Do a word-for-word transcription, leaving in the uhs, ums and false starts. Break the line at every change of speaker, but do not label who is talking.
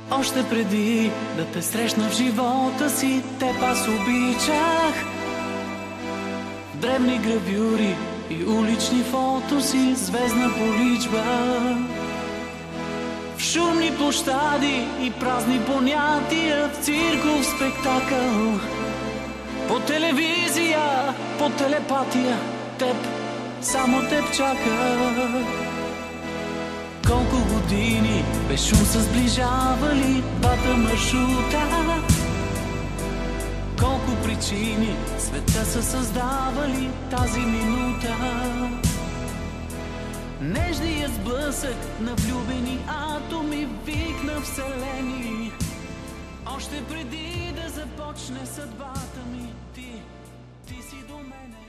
Още преди да те срещна в живота си, теб аз обичах. В древни гравюри и улични фотоси, звездна поличба. В шумни площади и празни понятия, в цирков спектакъл. По телевизия, по телепатия, теб, само теб чака. Колко години без шум са сближавали двата маршрута. Колко причини света са създавали тази минута. Нежният сблъсък на влюбени атоми, вик на вселени. Още преди да започне съдбата ми, ти, ти си до мене.